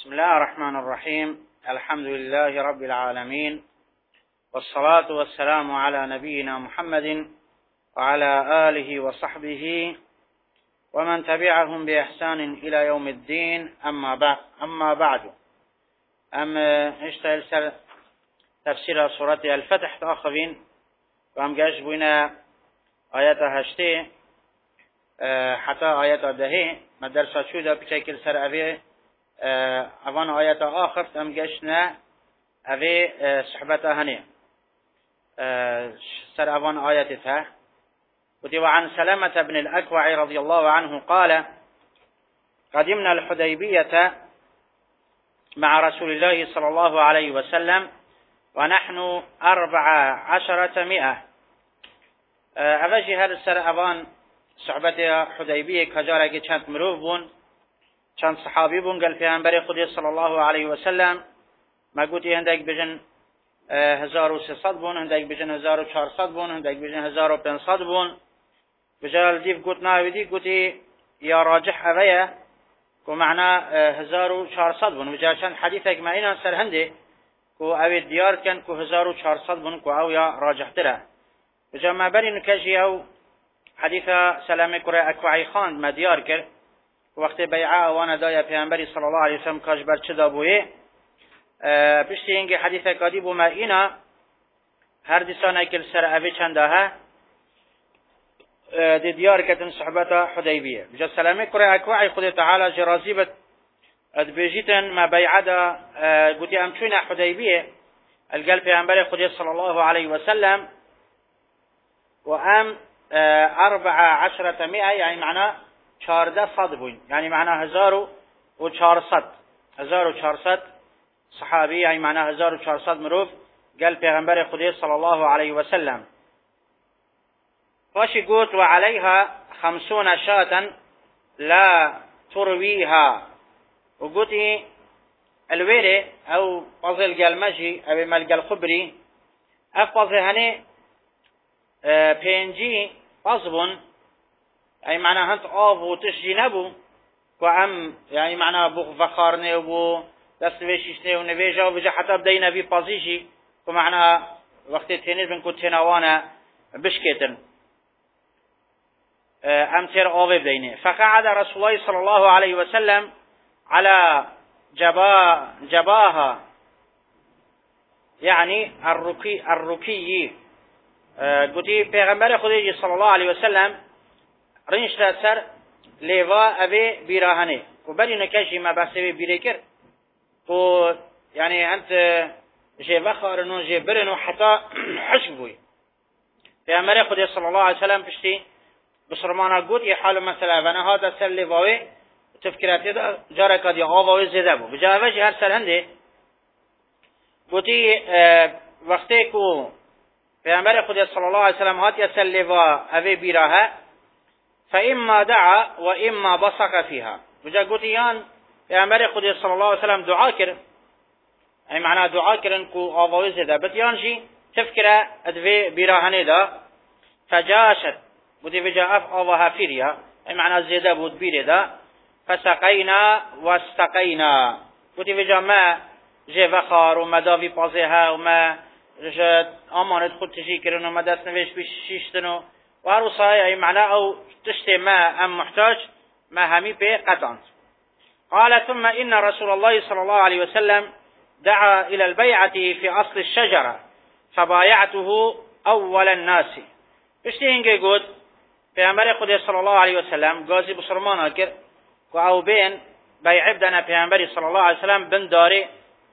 بسم الله الرحمن الرحيم. الحمد لله رب العالمين، والصلاة والسلام على نبينا محمد وعلى آله وصحبه ومن تبعهم بإحسان إلى يوم الدين. أما بعد اشتغل تفسير سورة الفتح تأخذين وهم جاجبين آيات هشتي حتى آيات دهي مدرسة شودة بشكل سر أبي اوان آیت آخر هم گشتنا اوی صحبت هنی سر اوان آیتها وعن سلامة بن الأكوع رضي الله عنه قال: قدمنا الحديبية مع رسول الله صلى الله عليه وسلم ونحن 1400. اوجه هذا سر اوان صحبت حديبية كجارة چند مروف بون، چند صحابی بون قال پیامبر خدا صلی الله علیه و سلم ما گویی هندک بجن 1300 بون، هندک بجن 1400 بون، هندک بجن 1500 بون. بجال دیو گوت ناویدی گویی یا راجح اویه کو معنا 1400 بون. بجال چند حدیث اجماع اینا سر هنده کو اوی دیار کن کو 1400 بون کو او یا راجح تره. بجال ما بری نکجی او حدیث سلام کره اکوعی خان ما دیار کرد وقت بیعه وانا دای پیامبری صلی الله علیه و سلم کاش بر چه دابویه پشتی اینکه حدیث کادی بو ما اینا هر دیسانه که سر اوی چنده ها دی دیار کتن صحبت حدیبیه. بجا سلامه کره اکوعی خود تعالی جرازیبت ادبیجیتن ما بیعه دا گوتی امچوین حدیبیه القل پیامبر خود صلی الله علیه و سلم و ام 1400 یعنی معنی 1400 بون، يعني معناه 1400 صحابي، يعني معناه 1400 مروف قال پیغمبر خدا صلى الله عليه وسلم. واشي قلت وعليها 50 شاة لا ترويها، وقلت الويري او قصل قال مجي او ملقى الخبري افقص هني بينجي قصبون، أي معناه هنت آب و تشجي نبو و ام يعني معناه بو فخارنه و دست وشیشنه و نویجه و بجا حتی بدهی نبی پازیشی و معناه وقت تینیز بن کود تنوانه بشکتن ام تیر آب بدهینه. فقعد رسول الله صلى الله عليه وسلم على جباها يعني الركي قلتي پیغمبر خدا صلى الله عليه وسلم رنش سر لیوا اوی بیراهنه و بری نکشی ما بحث اوی بیره کرد و یعنی انت جه وخارنو جه برنو حتی حشق بوی. پیامبر خدا صلی الله علیه وسلم پشتی بسرمانا گود یه حال مثلا ونه هاتا سر لیواوی تفکراتی دا جاره کد یا آواوی زیده بو. بجا اوی هر سر هنده گودی وقتی که پیامبر خدا صلی الله علیه وسلم هات یا سر لیوا اوی بیراهه فإما دعا وإما بصق فيها. وجا قوتيان پیامبر خدا صلی الله علیه وسلم دعا کرد، ای معنی دعا کردن کو آواز ده بتیان جی تفکر ادوی بیراهنه دا فجاشت بودی وجا اف آواها فیریا ای معنی زیده بود بیره دا فسقینا واستقینا بودی وجا ما جه وخار و مداوی پازه ها و ما جه آمانت خود تجی کردن و ما دست نویش بیشیشتن و هر صحيح معناه أو تشتي ما أم محتاج ما همي به قطعا. قال ثم إن رسول الله صلى الله عليه وسلم دعا إلى البيعة في أصل الشجرة فبايعته أول الناس. اشتي هنگه قد پیامبر خدا صلى الله عليه وسلم غازي بسرمان اكر و بين بيع بدنا پیامبر صلى الله عليه وسلم بن داري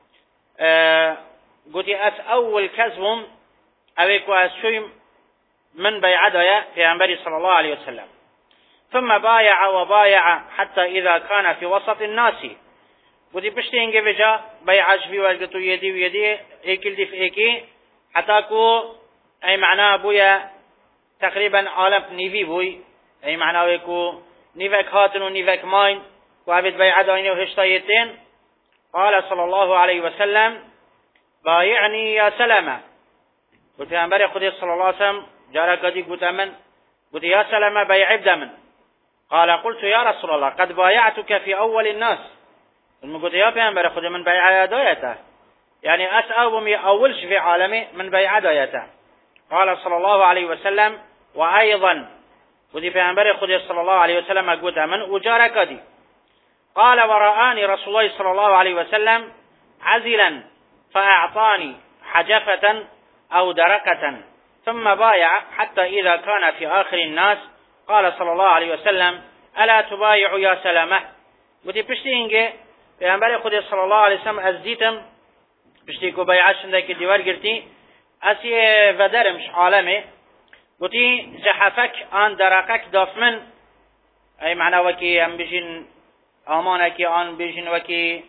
قد أس أول كذبهم أويكو أس شويم من بيعة پیامبر صلى الله عليه وسلم. ثم بايع وبايع حتى إذا كان في وسط الناس ودي بشتي إنجي بجا بيع جبي والقطو يدي ويدي إيكل دي في إيكي حتى كو أي معناه بويا تقريبا عالم نيفي بوي أي معناه ويكو نيفك هاتن ونيفك ماين وعبد بيعة دايني وهشتايتين. قال صلى الله عليه وسلم بايعني يا سلامة. وفي خدا صلى الله عليه وسلم جارة قدي قلت أمن قلت يا سلامة بيع بدمن. قال قلت يا رسول الله قد بايعتك في أول الناس المقول يا پیامبر خدا من بیعت دایته يعني أسأل أولش في عالمي من بيعة دايته. قال صلى الله عليه وسلم وأيضا ودي پیامبر خدا صلى الله عليه وسلم أقول من أجارك دي. قال ورآني رسول الله صلى الله عليه وسلم عزلا فأعطاني حجفة أو دركة ثم بايع حتى إذا كان في آخر الناس قال صلى الله عليه وسلم ألا تبايع يا سلامة. ودي پشتی اینگه پیامبر خدا صلی الله علیه وسلم از دیتم پشتی کو بیعت شنده که دیوار گرتی اسی ودرمش عالمه ودی جحفك آن درقك دافمن ای معنا وکی ام بجین آمانکی آن بجین وکی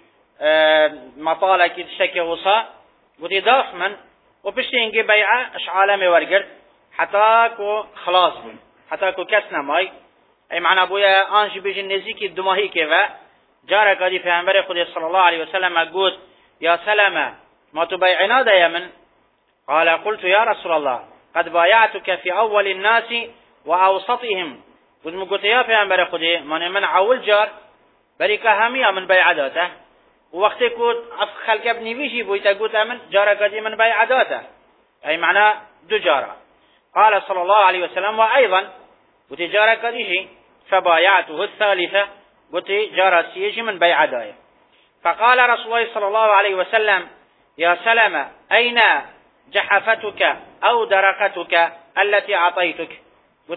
مطالکی تشکی وصا ودی دافمن و پشتی اینگه بیعت عالمه ورگرد حتی کو خلاص بون حتی کو کس نمای ای معنا بویا آنش بجین نزیکی دماهی که و جارك هذه پیامبر خدا صلى الله عليه وسلم قلت يا سلمة ما تبايعنا دائما قال قلت يا رسول الله قد بايعتك في أول الناس وأوسطهم قلت يا پیامبر خدا من أول جار بريك همية من بيعداته ووقت كنت خلق ابني بيجي بويتا قلت من جارك هذه من بيعداته أي معنى دو جارة. قال صلى الله عليه وسلم وأيضا قلت جارك هذه فبايعته الثالثة قلت جارة سيجي من بيع داية. فقال رسول الله صلى الله عليه وسلم يا سلمة أين جحفتك أو درقتك التي أعطيتك. قلت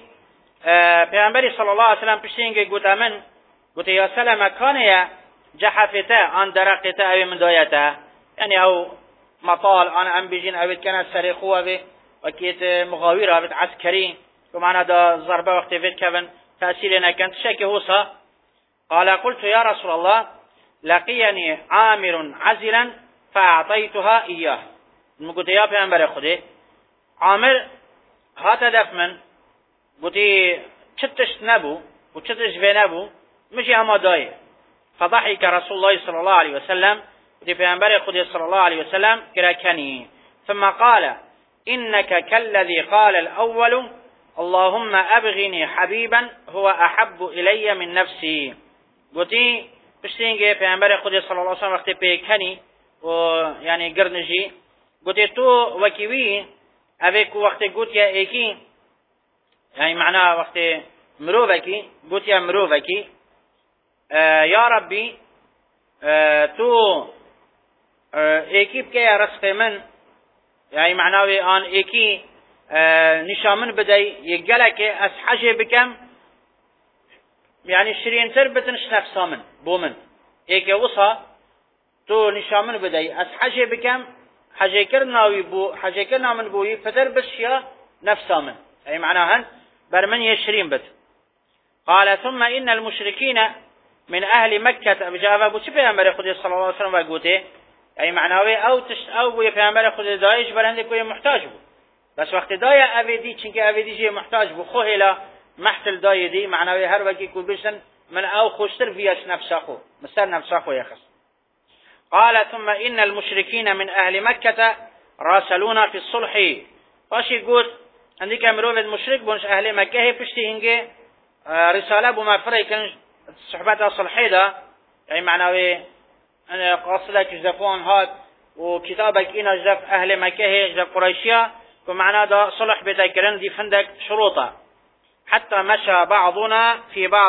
پیامبر صلى الله عليه وسلم پشتینگه قلت من قلت يا سلمة كان يا جحفته عن درقته أو من دايته يعني أو مطال أنا أم بيجين أو كانت سريخوة به وكيت مغاويرة بت عسكري ومعنى دا ضربة وقت فيت كفن تأثيرنا كانت شاكي هوصا. قال قلت يا رسول الله لقيني عامر عزلا فأعطيتها إياه. قلت يا پیامبر خدا عامر هات هدف من قلت چتش نبو وچتش في نبو مشي هما داي. فضحك رسول الله صلى الله عليه وسلم قلت پیامبر خدا صلى الله عليه وسلم كركني ثم قال إنك كالذي قال الأول اللهم أبغني حبيبا هو أحب إلي من نفسي. گوتی پشتینگه پیامبر خدا صلی الله علیه و سلم وقتی پیکنی و یعنی گرنجی گوتی تو وکیوی اوی کو وقتی گوتی ایکی یعنی معنا وقتی مرووکی گوتی مرووکی یا ربی تو ایکی بکی رزق من یعنی معناوی آن ایکی نشامن بدی یگلک از حج بکم يعني شرين تربتنش نفسها من بومن ايكي وصا تو نشامن بدي اس حاجه بكم حاجه كرناوي بو حاجه كرنا من بوي فتربش يا نفسها من اي معناها برمن يشرين بت. قال ثم ان المشركين من اهل مكه بجاب ابو پیغمبر خدا صلى الله عليه وسلم وقوته اي معناوي او بو پیغمبر خدا دايش برنده کوئی محتاج بو بس وقت دايا ابدي چنكه ابدي جي محتاج بو خوهلا محتل داي دي معناوي هر وكي كو بيشن من او خوشتر فياش نفسه مستر نفسه يخص. قال ثم إن المشركين من أهل مكة راسلونا في الصلح. فاشي قول عندك مروف المشرك بونش أهل مكة هي بشتي هنجي رسالة بما فريق صحبتها صلحي دا يعني معناوي أنا قاصدك جزفون هاد وكتابك إنا جزف أهل مكة هي جزف قريشية ومعناه دا صلح بتاكرن دي فندك شروطه حتى مشى بعضنا في بعض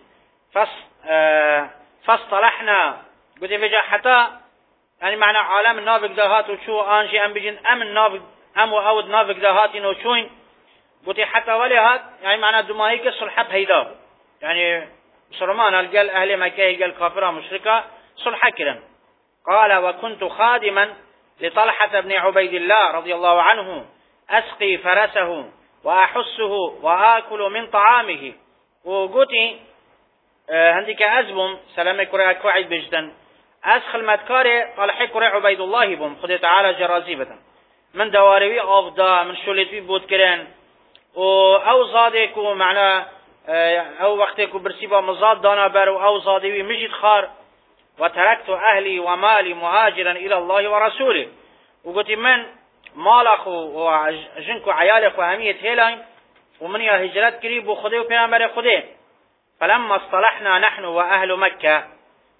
فاصطلحنا. قلت فيجا حتى يعني معنى عالم النافق دهات وشو انجي ام بيجن ام النافق ام واود نافق دهات وشوين قلت حتى ولي هات يعني معنى دماهيك صلحت هيدا يعني سلمان قال اهل مكه قال كافره مشركه صلح كرم. قال وكنت خادما لطلحه بن عبيد الله رضي الله عنه اسقي فرسه وأحسه وآكل من طعامه. وقلت هنديك أزبم سلامي كرة كوعد بجدا أسخل مدكاري طلحي كرة عبيد الله بهم خد تعالى جرازيبة من دواريوي أفضا من شولتوي بود كرين أو زادك ومعنى أو وقتك برسيبا مزاد دانا برو أو زاديوي مجد خار وتركت أهلي ومالي مهاجرا إلى الله ورسوله. وقلت من مالخ وجنك وعيالك وهمية هيلاين ومن هجرات قريب وخده وبيامر خده. فلما اصطلحنا نحن وأهل مكة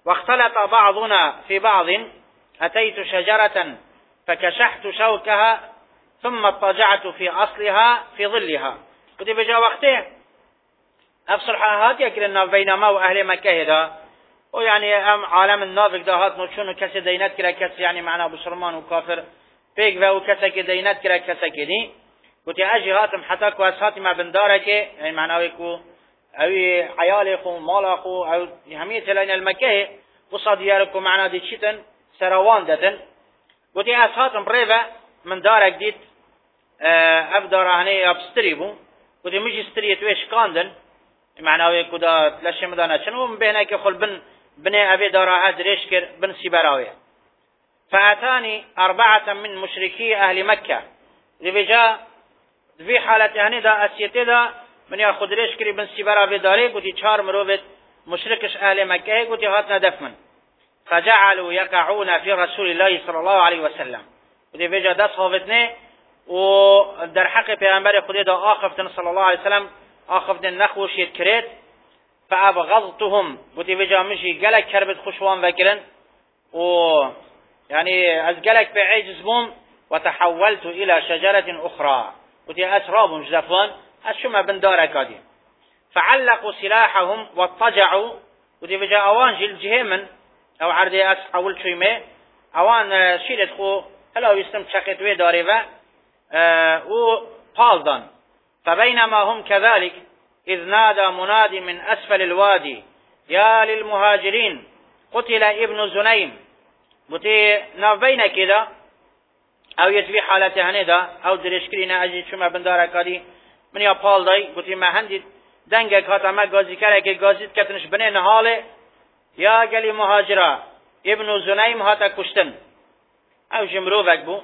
واختلط بعضنا في بعض أتيت شجرة فكشحت شوكها ثم اضطجعت في أصلها في ظلها. وتي بجا وقته أفصل حاهات يكرنا بينما وأهل مكة هذا ويعني عالم النافق ده هات نشون كسي دينات كرا كسي يعني معنا بسلمان وكافر فيك فهو كسي دينات كرا كسي كدي وتي أجي هاتم حتى كواساتي ما بندارك يعني معنا ويكو أوي عيالكو مالكو أو همية لين المكة وصدياركو معنا دي شتن سروان دتن وتي أسهاتم بريفا من دارك ديت أبدار هني أبستريبو وتي مش استريت ويش كاندن معنا ويكو دا لشي مدانا شنو بينك يخل بني أبي دارها دريشكر بن سيبراوية. فأتاني 4 من مشركي أهل مكة لبجا في حالة هني دا أسيتي دا من يأخذ دريشكري بن سيبراوية داري قلت 4 مروبت مشركش أهل مكة قلت هاتنا دفمن فجعلوا يقعون في رسول الله صلى الله عليه وسلم قلت بجا دا صافتني ودر حق پیغمبر خدا دا آخفتن صلى الله عليه وسلم آخفتن نخوش يتكريت فأبغضتهم قلت بجا مشي قلق كربت خشوان وكرن يعني از قلق بعيجز بوم وتحولت إلى شجرة أخرى قلت أسرابهم جزفون أشما بندار كادي فعلقوا سلاحهم واضطجعوا قلت بجا أوان جل جهمن أو عردي أس حول شويمه أوان شيلت خو هلا يستم شقت وي داري وقالدان. فبينما هم كذلك إذ نادى منادي من أسفل الوادي يا للمهاجرين قتل ابن زنيم. بتي نافينا كده أو يتبي حالته هندا أو درشكرينا أجي شما بندارة كادي من يا بالداي بتي ما هندي دنگك هاتا ما غازي كارك غازي كتنش بني نهاله يا قالي مهاجرة ابن زنيم هاتا كشتن أو جمروفك بو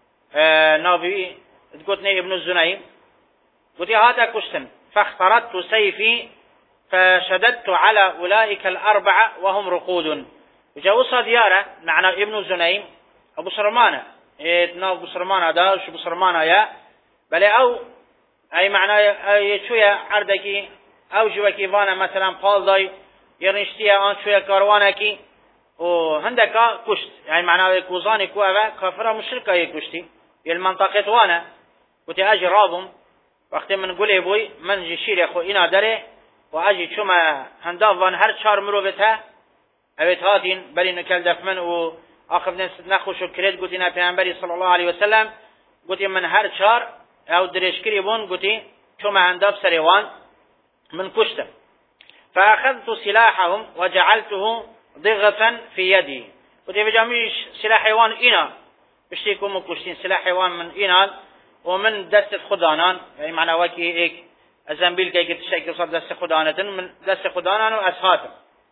نافي تقولني ابن الزنيم قلت هذا كشتن فاخترت سيفي فشددت على أولئك 4 وهم رقود. وجاوصها ديارة معنى ابن الزنيم أبو سرمانة ناف أبو سرمانة دا شو أبو سرمانة يا بل أو أي معنى شوية عردكي أو جوكي فانا مثلا قال داي يرنشتيا أن شوية كاروانكي وهندك كشت يعني معنى كوزاني كوابا كافرة مشركة يكشتي المنطقة وانا وتأجي رابهم وقت من قولي بوي من جي شير يخو إنا داره وأجي شما هنداف وان هر 4 مروبتها أبيت هاتين بلي نكال دفمن وآخف نخو شكريت قلتنا پیغمبری صلى الله عليه وسلم قلت من هر 4 أو درشكري بون قلت شما هنداف سريوان من كشتم. فأخذت سلاحهم وجعلته ضغثا في يدي قلت بجاميش سلاح حيوان إنا بشتيكم مكشتين سلاح حيوان من إنال ومن دست خدانان يعني معنى واكي ايك الزنبيل كي تشكي صار دست خدانة من دست خدانان وأسهاتم.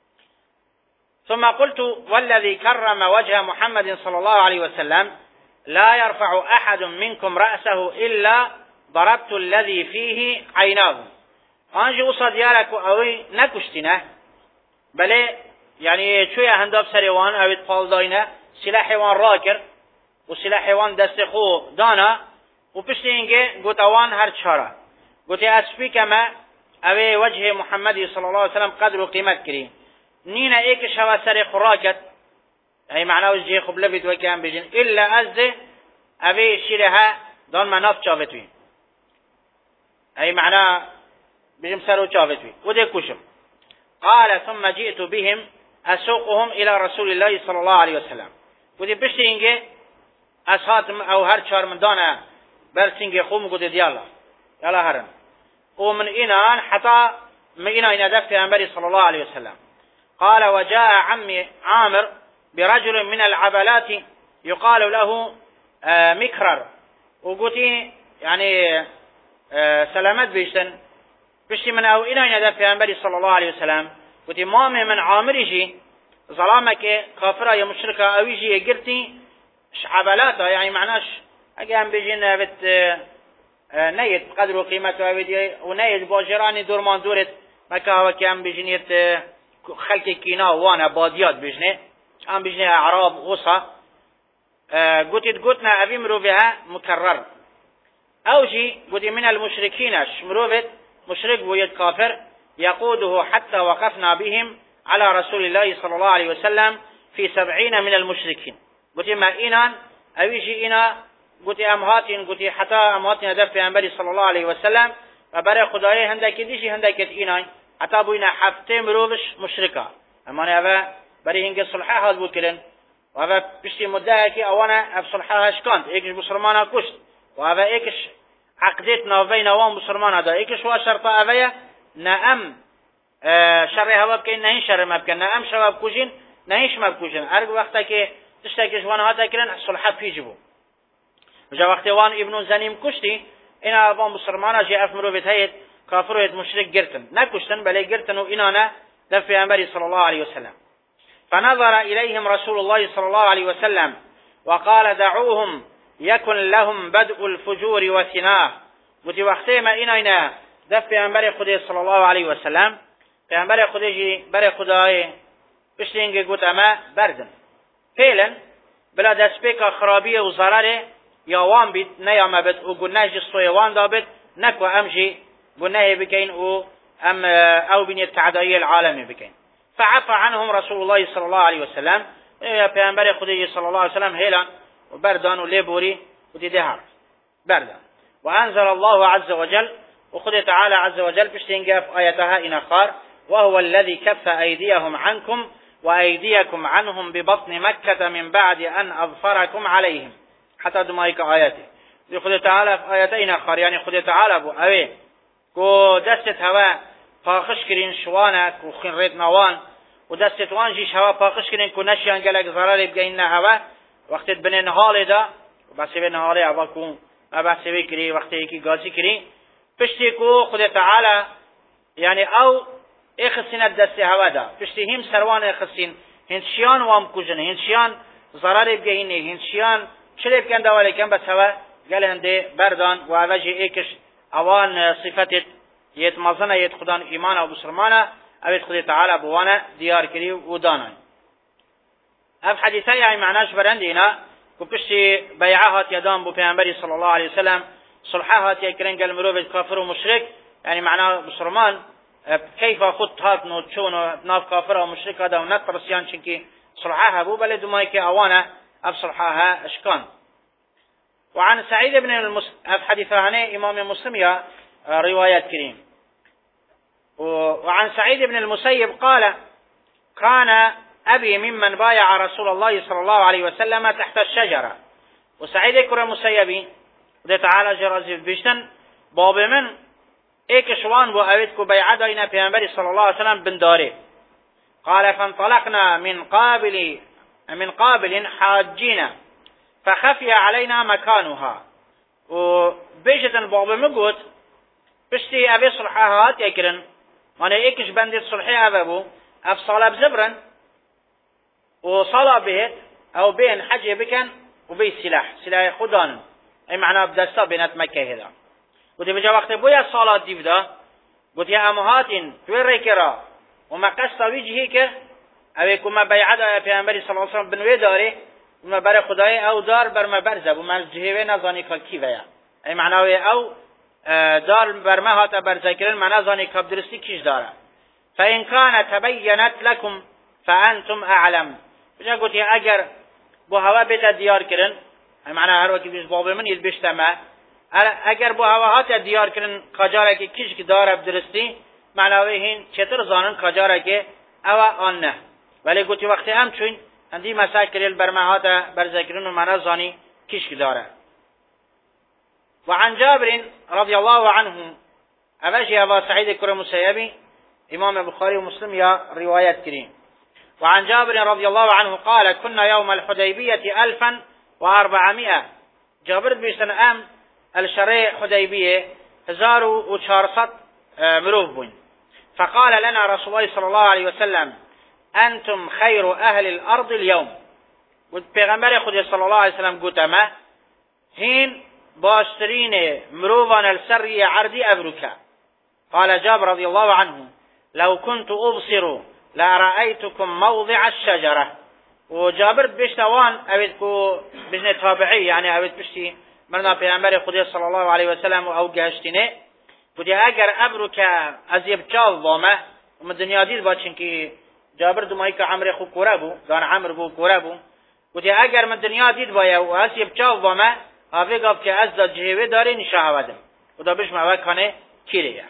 ثم قلت والذي كرم وجه محمد صلى الله عليه وسلم لا يرفع أحد منكم رأسه إلا ضربت الذي فيه عيناه. أنجي أصد يارك أوي نكشتنا بل يعني شوية هنداب سريوان أو يتفال داينة سلاح حيوان راكر وسلاح حيوان دست خو دانا وبشتي إنجي قلت أوان هر 4 قلت أسفي كما أوي وجه محمد صلى الله عليه وسلم قدر وقيمة كريم نينا إيك شوا سري خراكت أي معناه وجه خب لبيت وكيان بيجن إلا أزده أوي شيرها دان مناف شافتوي أي معناه بيجم سرو شافتوي ودي كشم. قال ثم جئت بهم أسوقهم إلى رسول الله صلى الله عليه وسلم ودي بشتي إنجي أسهاتم أو هر 4 من دانا برسنجي خوم قد ديالا يلا هرم ومن إنان حتى من إنان دفت أنبري صلى الله عليه وسلم. قال وجاء عمي عامر برجل من العبلات يقال له مكرر وقلت يعني سلامت بيشتن بشتي من أو إنان دفت أنبري صلى الله عليه وسلم قلت مامي من عامر يجي ظلامك كافرة يا مشركة أو يجي يقرتي عبلاتها يعني معناش أجام بيجينا بت نيت قدر وقيمته ونيت باجراني دورمان دورت مكاوة كام بيجينيت خلق كينا وانا باديات بيجني ام بيجني اعراب غصة قلتنا ابي مروفها مكرر اوجي قلت من المشركين مروفت مشرك ويد كافر يقوده حتى وقفنا بهم على رسول الله صلى الله عليه وسلم في 70 من المشركين. قلت ما إنان أويجي إنا قلت أمهاتين قلت حتى أمهاتين هدف پیامبری صلى الله عليه وسلم و برای خدای هندکی دیشی هندکت اینای حتی بوینا هفته مروفش مشرکا اما نه برای هنگ صلحه حال بود کردن و اوه پشتی مدعه که اوانه اف صلحه هشکاند ایکش بسرمانه کشت و اوه ایکش عقدت ناوی نوان بسرمانه دا ایکش و شرطه اوه نعم شر هوا بکن نه شر مبکن نعم شواب کجین نهیش مبکوجن ارگ وقتا که تشتکش وان ها تکرن صلحه پیج بو وجا وقتی وان ابن زنیم کشتی اینا اوان بسرمانه جه اف مروفت هید کافر هید مشرک گرتن نکشتن بلی گرتن و اینانا دف پیامبری صلی الله علیه وسلم. فنظر إليهم رسول الله صلى الله عليه وسلم وقال دعوهم يكن لهم بدء الفجور وثناه. قلت وقتی ما اینا دف پیامبر خدا صلی الله علیه وسلم پیامبر خدا جی بر خدای پشتینگه گوت اما بردن فعلا بلا دست پیکا خرابی و ضرر یا وان بید نیام بید و گناه جستوی وان دابد نکو امجی گناه بکین و ام او بین التعدایی العالمی بکین. فعفى عنهم رسول الله صلى الله عليه وسلم پیامبر خدا صلى الله عليه وسلم هیلان و بردان و لیبوری و دیدهار بردان و انزل الله عز وجل و خدا تعالى عز وجل پشتینگه في آیتها این خار وهو الذي كف أيديهم عنكم وأيديكم عنهم ببطن مكة من بعد أن أظفركم عليهم حتى دمائك آياته. خدا تعالى في آياتين آخر يعني خدا تعالى بو اوه كو دستت هوا پاخش کرین شوانک و خین رید نوان و دستت وان جیش هوا پاخش کرین که نشیان گلک ضراری بگین نه هوا وقتی بنین حال دا بحثی بین حالی هوا کن بحثی بی کری وقتی یکی گازی کری پشتی که خدا تعالی یعنی او اخسین دست هوا دا پشتی هم سروان اخسین هنشیان وام کجنه هنشیان ضراری بگینه هنشیان چلی بکن دوالی کن بس هوا گل هنده بردان و اوجه ایکش اوان صفتت يتمزنا يتخدان إيمان أو بسرمانا أو يتخد تعالى بوانا ديار كري ودانا. أف حديثة يعني معناش برندينا كبشي بيعات يدان بو پیامبری صلى الله عليه وسلم صلحات يكرن قال مروف كافر ومشرك يعني معناه بسرمان كيف خد هات نو تشونو ناف كافر ومشرك هذا ونترسيان شنكي صلحها بو بل دمايك أوانا أف صلحها أشكان. وعن سعيد بن أف حديثة هنا إمام مسلم يا روايات كريم. وعن سعيد بن المسيب قال كان أبي ممن بايع رسول الله صلى الله عليه وسلم تحت الشجرة. وسعيد كرة مسيبي ده تعالى جرازي بيشتن باب من ايكشوان بو اويدكو بيعة داينا پیامبر صلى الله عليه وسلم بنداره. قال فانطلقنا من قابل حاجين فخفي علينا مكانها. وبيجتن باب مقود بشتي أبي صلحات يكرن أنا إيكش بندت صلحي أبو أفصل بزبرن وصلا بهت أو بين حج بكن وبين سلاح خدان أي معناه بدستا بينات مكة هذا. قلت بجا وقت بويا الصلاة ديفدا قلت يا أمهاتين توير كرا وما قصة وجهك أو كما بيعدا في أمري صلى الله عليه وسلم بنوي داري وما بر خداي أو دار بر ما برزب وما جهوي نزاني كيفيا أي معناه أو دار برما هاتا برزاكرين معنى ظاني كاب درستي كيش دارا فإن كان تبينت لكم فأنتم أعلم. بجا قلت يا أجر بو هوا بيتا ديار كرن معنى هر وكي بيش بابا من يلبشتما اگر بو هوا هاتا ديار كرن قجارة كي كيش دارا بدرستي معنى ويهين چطر ظانن قجارة كي او آنه ولی قلت وقت هم چون هندي مساكرين برما هاتا برزاكرين معنى ظاني كيش دارا. وعن جابر رضي الله عنه أباجي أبا سعيد كرة مسيبي إمام البخاري ومسلم يا روايات كريم. وعن جابر رضي الله عنه قال كنا يوم الحديبية 1400 جابر بيسن أم الشريع حديبية 1400 مروف بون. فقال لنا رسول الله صلى الله عليه وسلم أنتم خير أهل الأرض اليوم. والبيغمبر خدي صلى الله عليه وسلم قلت ما هين باشترين مروفان السرية عردي أبركا. قال جابر رضي الله عنه لو كنت أبصر لرأيتكم موضع الشجرة. وجابر بيشتوان أبدكو بجنة تابعي يعني أبد بشتي مرنا پیامبر خدا صلى الله عليه وسلم أو جهشتينه ودي أجر أبركا أزيب جال ضامه ومن الدنيا ديد باتشن كي جابر دمایی که عمر خو کوره بو دان عمر بو کوره بو گوتی اگر من دنیا دید باید و هست یبچاو با ما آفه گفت که از دا جهوه داره نشاهودم و دا بشم اوه کانه کیره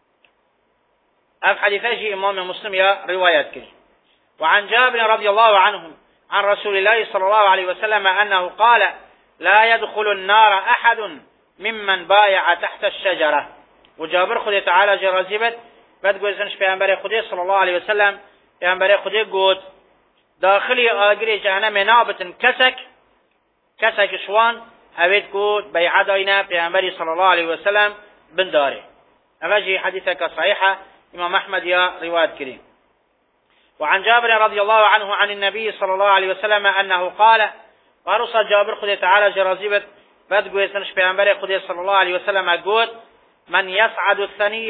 اف حديثه جي امام مسلم يا روايات كريم. وعن جابر رضي الله عنه عن رسول الله صلى الله عليه وسلم انه قال لا يدخل النار احد ممن بايع تحت الشجره. وجابر خدي تعالى جرازيبت بعد گوزنش پیامبر خدي صلى الله عليه وسلم پیامبر خدي گوت داخلي آگری جهنم نابتن کسک شوان اوید گوت بیعه داینه پیامبر صلى الله عليه وسلم بنداره. اواجي حديثك صحيحه امام احمد يا رواية كريم. وعن جابر رضي الله عنه عن النبي صلى الله عليه وسلم انه قال ورسى جابر خدي تعالى جرازيبت بعد گوزنش پیامبر خدي صلى الله عليه وسلم گوت من يصعد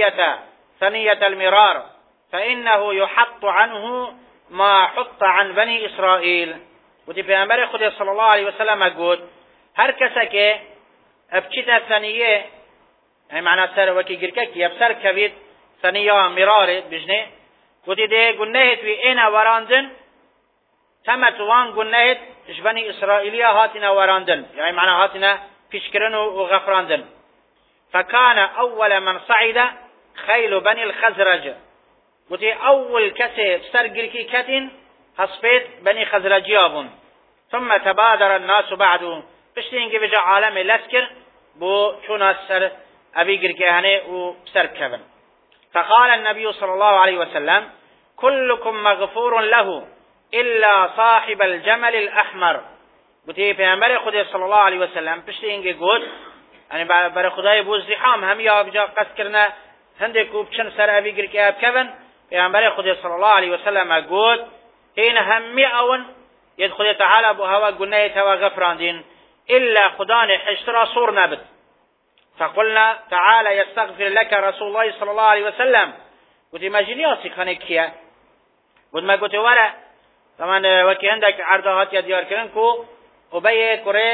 ثنية المرار فإنه يحط عنه ما حط عن بني إسرائيل. وتي پیامبر خدي صلى الله عليه وسلم گوت هر کسی که ابچیت ثنیه یعنی معنی سر وکی گرکه که ابسر کوید ثنیه مراره بجنه گوتی ده گنهت وی اینا وراندن تمت وان گنهت اش بني اسرائیلیه هاتنا وراندن یعنی معنی هاتنا پیشکرن و غفراندن. فكان اول من صعد خيل بني الخزرج. گوتی اول کسی سر گرکی کتین حسبت بني خزرجیابون. ثم تبادر الناس بعده پشت اینکه بجا عالم لسکر بو چون سر ابي گرکهانه و سر کبن. فقال النبي صلى الله عليه وسلم كلكم مغفور له الا صاحب الجمل الاحمر. گوتی پیامبر خدا صلی الله علیه و سلم پشت اینکه گفت یعنی برای خدای بو زحام هم یا بجا قصد کرنا هنده کوب چن سر ابي گرکه کبن پیامبر خدا صلی الله علیه و سلم گفت این همی اون ید خدا تعالی بو هوا گناه تو غفراندین الا خدان حشترا صور نبت. فقلنا تعالى يستغفر لك رسول الله صلى الله عليه وسلم. قلت ما جنياسي خانه كيا قلت ما قلت ولا طبعا وكي عندك عرضات يا ديار كرنكو وبي كوري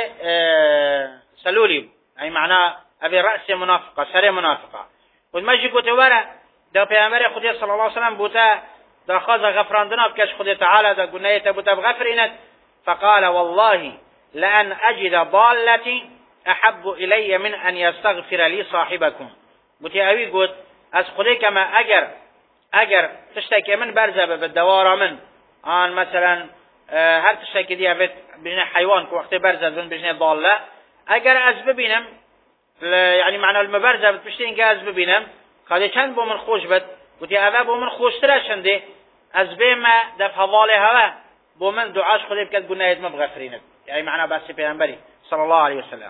سلولي اي معناه ابي راس منافقه سر منافقه. قلت ما جي قلت ولا ده پیامبر خدا صلى الله عليه وسلم بوتا ده خاز غفراندنا بكش خدا تعالى ده گناه بوتا بغفرينت. فقال والله لان اجد ضالتي احب الي من ان يستغفر لي صاحبكم. گوتی اوی گوت از خودی که ما اگر تشتکی من برزه به دوارا من آن مثلا هر تشتکی دی اوید بجنه حیوان که وقتی برزه بجنه ضاله اگر از ببینم یعنی معنی المبرزه بشتی اینکه از ببینم خالی چند بو من خوش بد گوتی اوه بو من خوشتره شنده از بیم دف حواله هوا بو من دعاش خودی بکد گناهید مبغفرینه یعنی معنی بسی پیغمبری صلی الله علیه وسلم.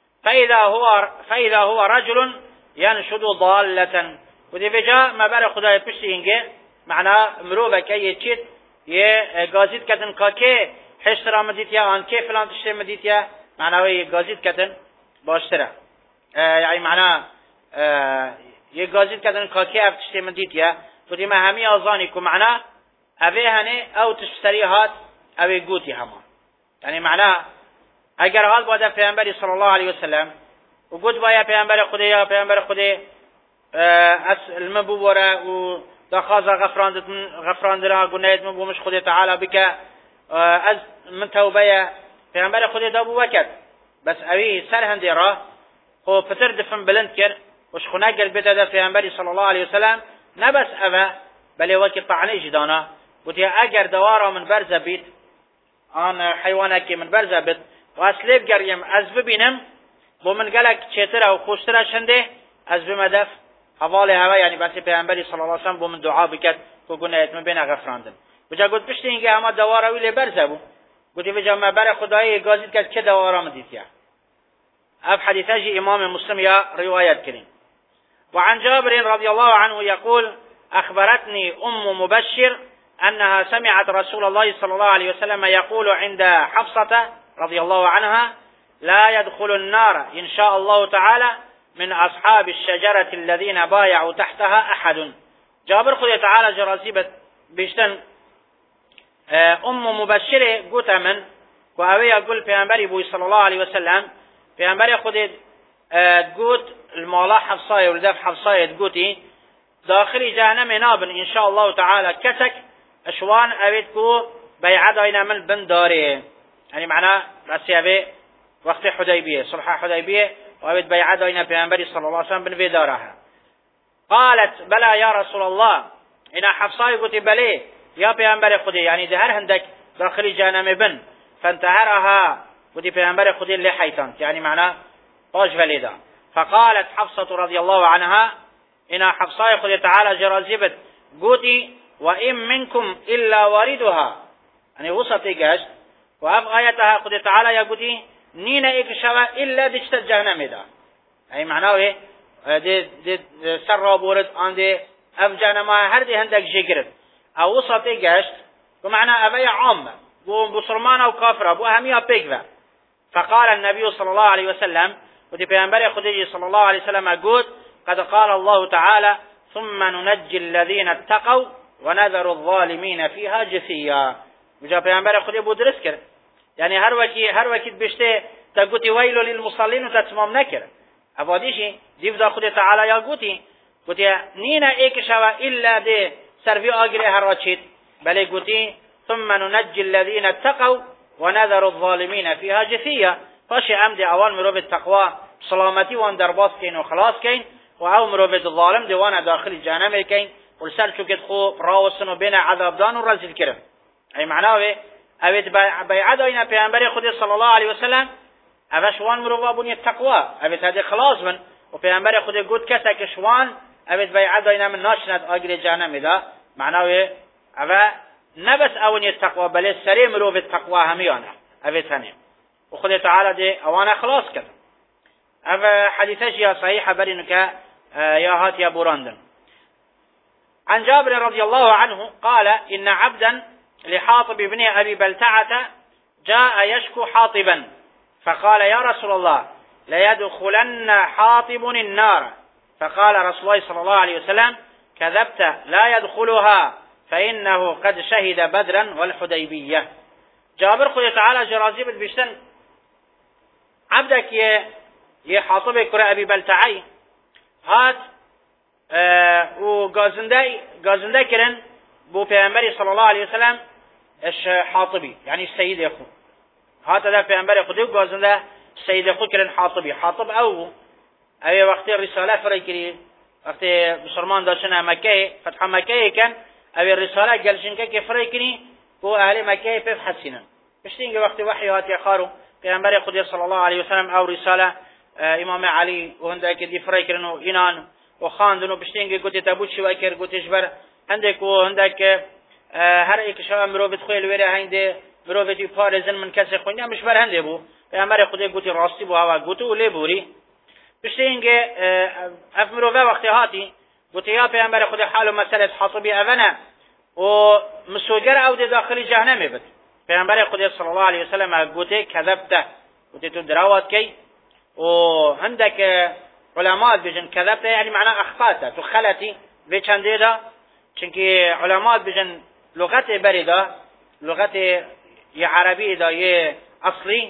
فإذا هو رجل ينشد ضالة. ودي بجا ما بره خدای پشت اینگه معنا مروبه که یه چیت یه گازید کتن که حشترا مدید یا آن که فلان تشته مدید یا معنا یه گازید کتن باشتره یعنی معنا یه گازید کتن که اف تشته مدید یا ودي ما همی آزانی که معنا اوه هنه او تشتری هات اوه گوتی همان یعنی معنا اگر حال باید پیامبری صلی الله علیه و سلم و گفت باید پیامبر خدا یا پیامبر خدا از المبوره و دخاز غفراندن گناهت من بومش خدا تعالی بک از من توبه پیامبر خدا دابو وکد بس اوی سر هندی را خو پتر دفن بلند کرد وش خونه گل بیت در پیامبری صلی الله علیه و سلم نه بس اوه بلی وکی طعنه جدانه گوتی اگر دوارا من برزه بیت آن حیوانه که من برزه بیت و اسلیب گریم از ببینم بو من گلک چیتره و خوشتره شنده از بمدف حواله هوا یعنی بسی پیامبری صلی الله علیه وسلم بو من دعا بکد که گناهت من بین غفراندن. بجا گفت پشت اینکه اما دوارا ویلی برزه بو گوتی بجا ما بر خدای گازید کد که دوارا مدید یا اف حدیثه جی امام مسلم یا روایت کریم. وعن جابر رضي الله عنه يقول أخبرتني مبشر أنها سمعت رسول الله صلى الله عليه وسلم يقول عند حفصة رضي الله عنها لا يدخل النار إن شاء الله تعالى من أصحاب الشجرة الذين بايعوا تحتها أحد. جابر خدي تعالى جراسيبت بيشتن مبشره قوت من وأوي يقول بيعنبري بوي صلى الله عليه وسلم بيعنبري خدي قوت المولا حفصاية ولدف حفصاية قوتي داخل جهنم نابن إن شاء الله تعالى كسك اشوان اوید کو بیعت اینا من بنداره یعنی معنا رسیابه وقت حدیبیه صلح حدیبیه و اوید بیعت اینا پیامبری صلی الله علیه و سلم بن ویدارها. قالت بلا یا رسول الله اینا حفصه گوتی بله یا پیامبر خدا یعنی ده هر هندک داخل جهنم بن فانتهرها ودي پیامبر خدا لحیتان یعنی معنا باش ولیدا. فقالت حفصه رضی الله عنها إن حفصة خد تعالى جرازبت قوتي وإن منكم إلا واردها يعني وسطي قاشت وأف آياتها خد تعالى يا قوتي نين إكشوا إلا دشت الجهنم دا أي معناه إيه دي سر بورد عن دي أف جهنم هر دي هندك جيكرت أو وسطي قاشت ومعنى أبي عامة بصرمان أو كافرة بو أهمية بيكفا. فقال النبي صلى الله عليه وسلم ودي بيانبري خديجي صلى الله عليه وسلم قوت قد قال الله تعالى ثم ننجي الذين اتقوا ونذر الظالمين فيها جثيا. وجا پیامبر خدا بود درس کرد یعنی هر وقت بشته تا گوتی ویل للمصلين و تمام نکرد افادیشی دیو دا خدا تعالی یا گوتی نینا ایک شوا الا ده سروی آگره هر وچید بله گوتی ثم ننجي الذين اتقوا ونذر الظالمين فيها جثيا. فاشي عمد اوان مرو بالتقوى سلامتی وان درباس کین و خلاص کین و او مروفد الظالم دیوانه داخل جهنم کین و سر چوکت خو راوسن و بین عذاب دان و رزل کرد. ای معناه اوید بیعت اینا پیامبر خدا صلی الله علیه و سلم اوش وان مروفا بونی تقوا اوید هده خلاص من و پیامبر خدا گفت کسی که شوان اوید بیعت اینا من ناشند آگیر جهنم دا معناه او نبس اونی تقوا بله سری مروف تقوا همیانه اوید هنیم و خدا تعالی دی اوانه خلاص کرد. هذا حديثش يا صحيح برينك يا هات يا براندن. عن جابر رضي الله عنه قال إن عبدا لحاطب بن أبي بلتعة جاء يشكو حاطبا فقال يا رسول الله ليدخلن حاطب النار فقال رسول الله صلى الله عليه وسلم كذبت لا يدخلها فإنه قد شهد بدرا والحديبية. جابر خذ تعالى جرازيب بيشتن عبدك یه حاطب کره ابی بلتعی هات و گازنده کرن بو پیامبری صلی الله علیه وسلم اش حاطبی یعنی سید اخو هات ده پیامبر خودی گازنده سید اخو کرن حاطبی حاطب او وقتی رساله فرای کری وقتی مسلمان داشتن مکه فتح مکه کن او رساله گلشن که فرای کری بو اهل مکه پف حسینن بشتینگه وقتی وحی هات یخارو پیامبر خودی صلی الله علیه وسلم او رساله امام علی و هندك دي فريكرن و اینان و خواندن و بشتینگه گوتی تبوت شوای کرد گوتیش بر هندك و هندك هر ایک شما مروت خویل وره هنده مروتی پارزن من کسی خوینده مش بر هنده بو پیامبر خدا گوتی راستی بو هوا گوتو و لیبوری بشتینگه اف مروه وقتی هاتی گوتی یا پیامبر خدا حال و مسئله حاطبی اونا و مسوگر او دی داخل جهنم بد پیامبر خدا صلی الله علیه وسلم گوتی کذبته گوتی تو دراوات کی وعندك علماء بيجن كذبت يعني معناه أخطأت تخلتي بيجن ده چونكي علماء بيجن لغة بريدة لغة عربية ده يه أصلي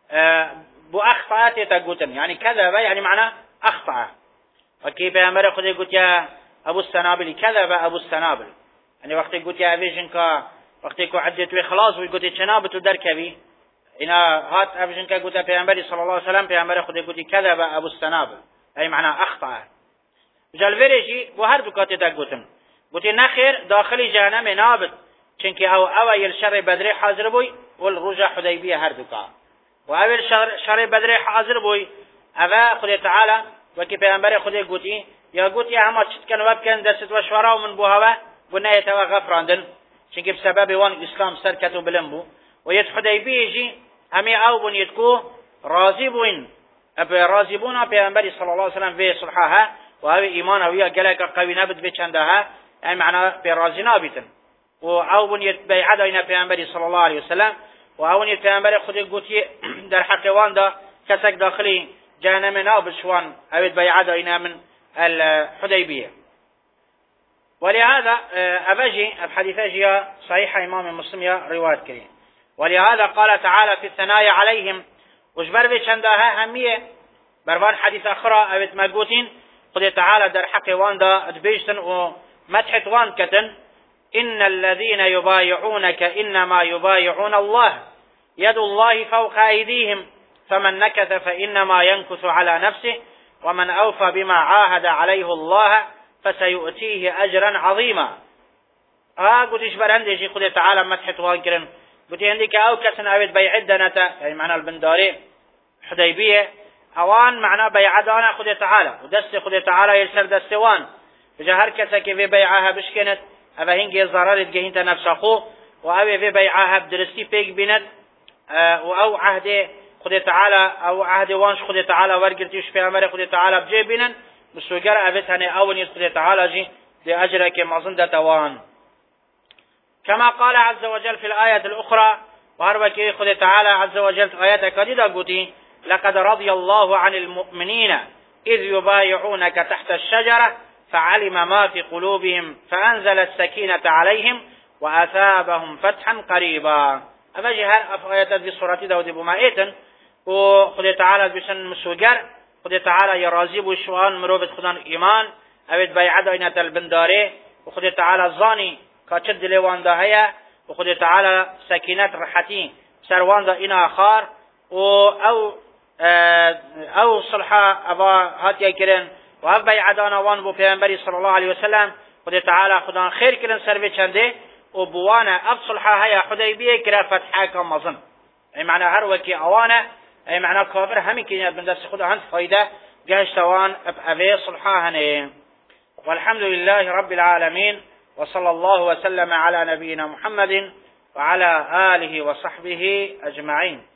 بو أخطأت تقولن يعني كذب يعني معناه أخطأ وكيف أمر خدي قلت يا أبو السنابل كذب أبو السنابل يعني وقت قلت يا بيجن كا وقت كو عدت وخلاص وقلت جنابته دركبي اینا هات افجن که گوته پیامبری صلی الله علیه و سلم پیامبر خود گوتی کذب ابو السنابل ای معنا اخطا جلوریجی بو هر دکات تا گوتم گوتی نخیر داخل جهنم نابد چونکه او اوایل شر بدر حاضر بوی ول رجع حدیبیه هر دکا و اول شر بدر حاضر بوی اوا خود تعالی و کی پیامبر خود گوتی یا گوتی اما چت کن وب کن دست و شورا من بو هوا بنه توقف راندن چونکه بسبب وان اسلام سر کتو بلم بو و یت حدیبیه جی همه او بنیتکو راضیبون راضیبون پیامبری صلی الله علیه و سلم به صلحها و او ایمان او یا گلک قوی نبد بچندها یعنی معنا به راضی نابیتن و او بنیت بیعت اینا پیامبری صلی الله علیه و سلم و او بنیت پیامبر خود گوتی در حق وان دا کسک داخلی جهنم نابشوان او بیعت اینا من الحدیبیه. ولهذا أبجي الحديث جاء صحيح إمام مسلم رواية كريم. ولهذا قال تعالى في الثناء عليهم وجبر بشندها همية بروان حديث أخرى أبت مجبوتين قد تعالى در حق وان دا أدبيجتن ومدحت وان كتن إن الذين يبايعونك إنما يبايعون الله يد الله فوق أيديهم فمن نكث فإنما ينكث على نفسه ومن أوفى بما عاهد عليه الله فسيؤتيه أجرا عظيما. قلتش برندش خد تعالى مدحت وانكرن قلت عندك أو كسن أبد بيعد دنتا يعني معنى البنداري حديبية اوان معنى بيعدانا خد تعالى ودست خد تعالى يلسر دستوان بجا هر كسا که في بيعها بشكنت اوه هنگي ضرارت گهینت نفس خو و اوه في بيعها بدرستی پیگ بیند و او عهد خد تعالى او عهد وانش خد تعالى ورگرتیش پیامبر خد تعالى بجي بینن بسوگر اوه تنه اول خد تعالى جي دي اجرك مظن دتوان. كما قال عز وجل في الآية الأخرى وهربك خد تعالى عز وجل في آيات كديدة قوتي لقد رضي الله عن المؤمنين إذ يبايعونك تحت الشجرة فعلم ما في قلوبهم فأنزل السكينة عليهم وأثابهم فتحا قريبا. أفجي هر آيات في سورة داود بمائتن وخد تعالى بسن مسوجر خد تعالى يرازيب الشوان مروبة خدان إيمان أبد بيعد إنة البنداري وخد تعالى الظاني كاتشد لوان دا هيا وخد تعالى سكينة رحتين سروان دا إنا خار او صلحا ابا هاتيا كرن و اف بيعدانا وان بو پیغمبر صلى الله عليه وسلم خد تعالى خدان خير كرن سر بچنده و بوانا اف صلحا هيا حديبيه كرا فتحا كمظن اي معنى هر وكي اوانا اي معنى كافر همين كي من دست خدا هند فايده جهشتوان اب اوي صلحا هنه. والحمد لله رب العالمين وصلى الله وسلم على نبينا محمد وعلى آله وصحبه أجمعين.